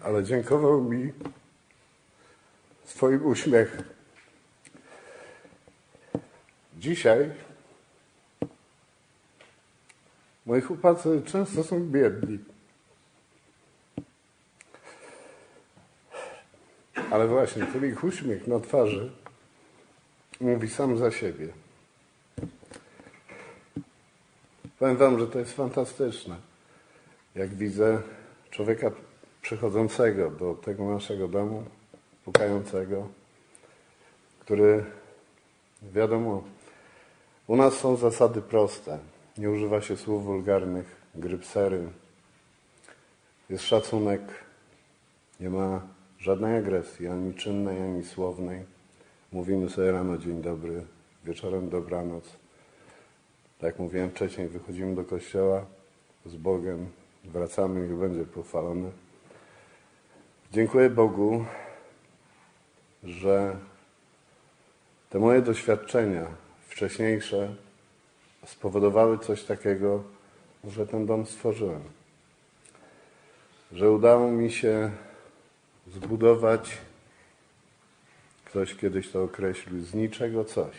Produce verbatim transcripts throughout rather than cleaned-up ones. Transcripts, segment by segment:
ale dziękował mi swoim uśmiechem. Dzisiaj moi chłopacy często są biedni. Ale właśnie ten ich uśmiech na twarzy mówi sam za siebie. Powiem wam, że to jest fantastyczne. Jak widzę człowieka przychodzącego do tego naszego domu, pukającego, który, wiadomo, u nas są zasady proste. Nie używa się słów wulgarnych, grypsery. Jest szacunek. Nie ma żadnej agresji, ani czynnej, ani słownej. Mówimy sobie rano dzień dobry, wieczorem dobranoc. Tak jak mówiłem wcześniej, wychodzimy do kościoła z Bogiem, wracamy i będzie pochwalony. Dziękuję Bogu, że te moje doświadczenia wcześniejsze spowodowały coś takiego, że ten dom stworzyłem. Że udało mi się zbudować, ktoś kiedyś to określił, z niczego coś.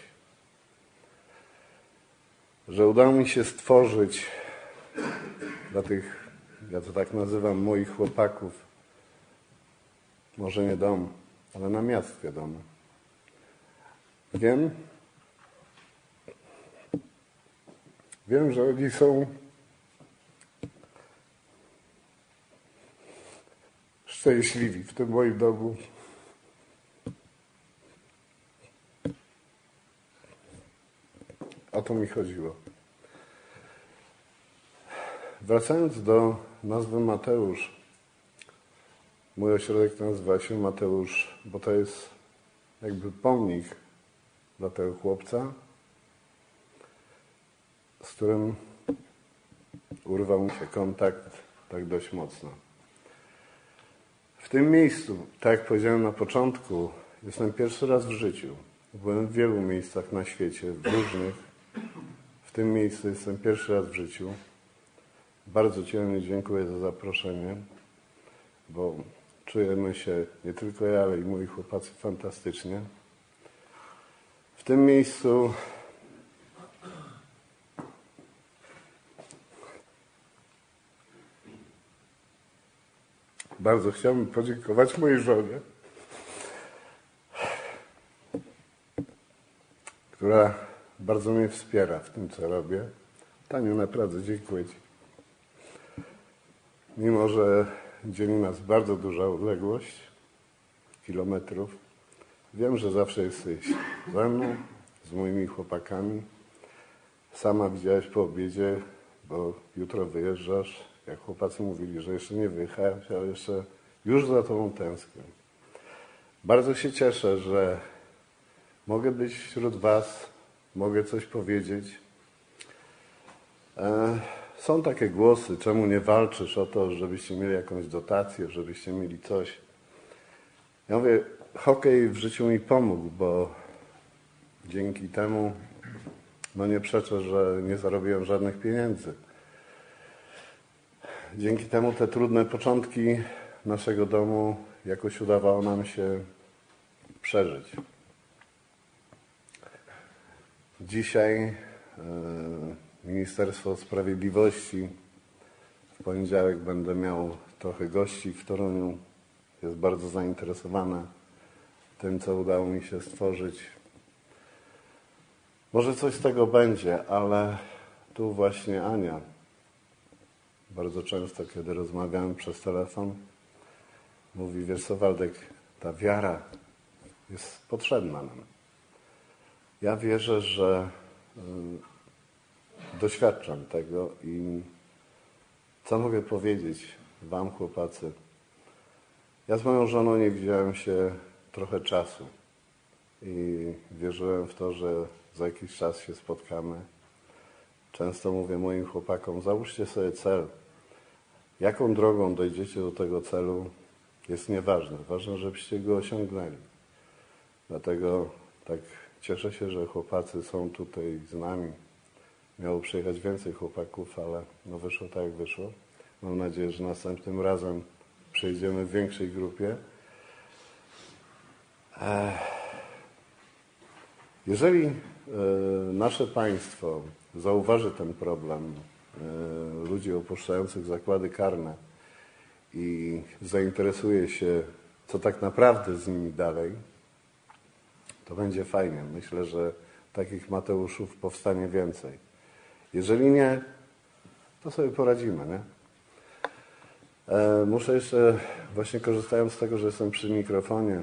Że udało mi się stworzyć dla tych, ja to tak nazywam, moich chłopaków, może nie dom, ale namiastkę domu. Wiem, wiem, że oni są szczęśliwi w tym moim domu. O to mi chodziło. Wracając do nazwy Mateusz. Mój ośrodek nazywa się Mateusz, bo to jest jakby pomnik dla tego chłopca, z którym urwał mi się kontakt tak dość mocno. W tym miejscu, tak jak powiedziałem na początku, jestem pierwszy raz w życiu. Byłem w wielu miejscach na świecie, w różnych. W tym miejscu jestem pierwszy raz w życiu. Bardzo Ci dziękuję za zaproszenie, bo czujemy się, nie tylko ja, ale i moi chłopacy, fantastycznie. W tym miejscu bardzo chciałbym podziękować mojej żonie, która bardzo mnie wspiera w tym, co robię. Taniu, naprawdę dziękuję Ci. Mimo że dzieli nas bardzo duża odległość, kilometrów, wiem, że zawsze jesteś ze mną, z moimi chłopakami. Sama widziałaś po obiedzie, bo jutro wyjeżdżasz. Jak chłopacy mówili, że jeszcze nie wyjechałeś, ale jeszcze już za Tobą tęsknię. Bardzo się cieszę, że mogę być wśród Was, mogę coś powiedzieć. E, są takie głosy, czemu nie walczysz o to, żebyście mieli jakąś dotację, żebyście mieli coś. Ja mówię, hokej w życiu mi pomógł, bo dzięki temu, no nie przeczę, że nie zarobiłem żadnych pieniędzy. Dzięki temu te trudne początki naszego domu jakoś udawało nam się przeżyć. Dzisiaj Ministerstwo Sprawiedliwości, w poniedziałek będę miał trochę gości w Toruniu, jest bardzo zainteresowane tym, co udało mi się stworzyć. Może coś z tego będzie, ale tu właśnie Ania, bardzo często, kiedy rozmawiamy przez telefon, mówi, wiesz co, Waldek, ta wiara jest potrzebna nam. Ja wierzę, że y, doświadczam tego i co mogę powiedzieć wam, chłopacy? Ja z moją żoną nie widziałem się trochę czasu i wierzyłem w to, że za jakiś czas się spotkamy. Często mówię moim chłopakom, załóżcie sobie cel. Jaką drogą dojdziecie do tego celu jest nieważne. Ważne, żebyście go osiągnęli. Dlatego tak cieszę się, że chłopacy są tutaj z nami. Miało przyjechać więcej chłopaków, ale no wyszło tak, jak wyszło. Mam nadzieję, że następnym razem przyjedziemy w większej grupie. Jeżeli nasze państwo zauważy ten problem ludzi opuszczających zakłady karne i zainteresuje się, co tak naprawdę z nimi dalej, to będzie fajnie. Myślę, że takich Mateuszów powstanie więcej. Jeżeli nie, to sobie poradzimy, nie? Muszę jeszcze, właśnie korzystając z tego, że jestem przy mikrofonie,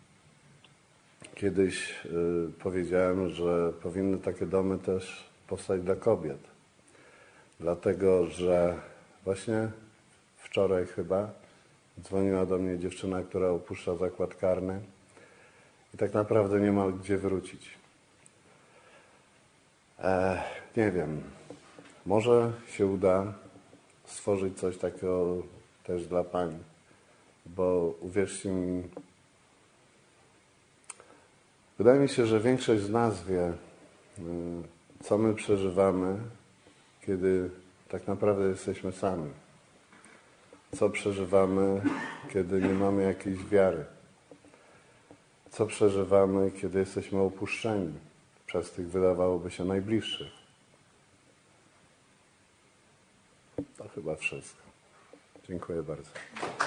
kiedyś y, powiedziałem, że powinny takie domy też powstać dla kobiet. Dlatego, że właśnie wczoraj chyba dzwoniła do mnie dziewczyna, która opuszcza zakład karny i tak naprawdę nie ma gdzie wrócić. E, nie wiem, może się uda stworzyć coś takiego też dla pań, bo uwierzcie mi, wydaje mi się, że większość z nas wie, co my przeżywamy, kiedy tak naprawdę jesteśmy sami. Co przeżywamy, kiedy nie mamy jakiejś wiary. Co przeżywamy, kiedy jesteśmy opuszczeni przez tych, wydawałoby się, najbliższych. To chyba wszystko. Dziękuję bardzo.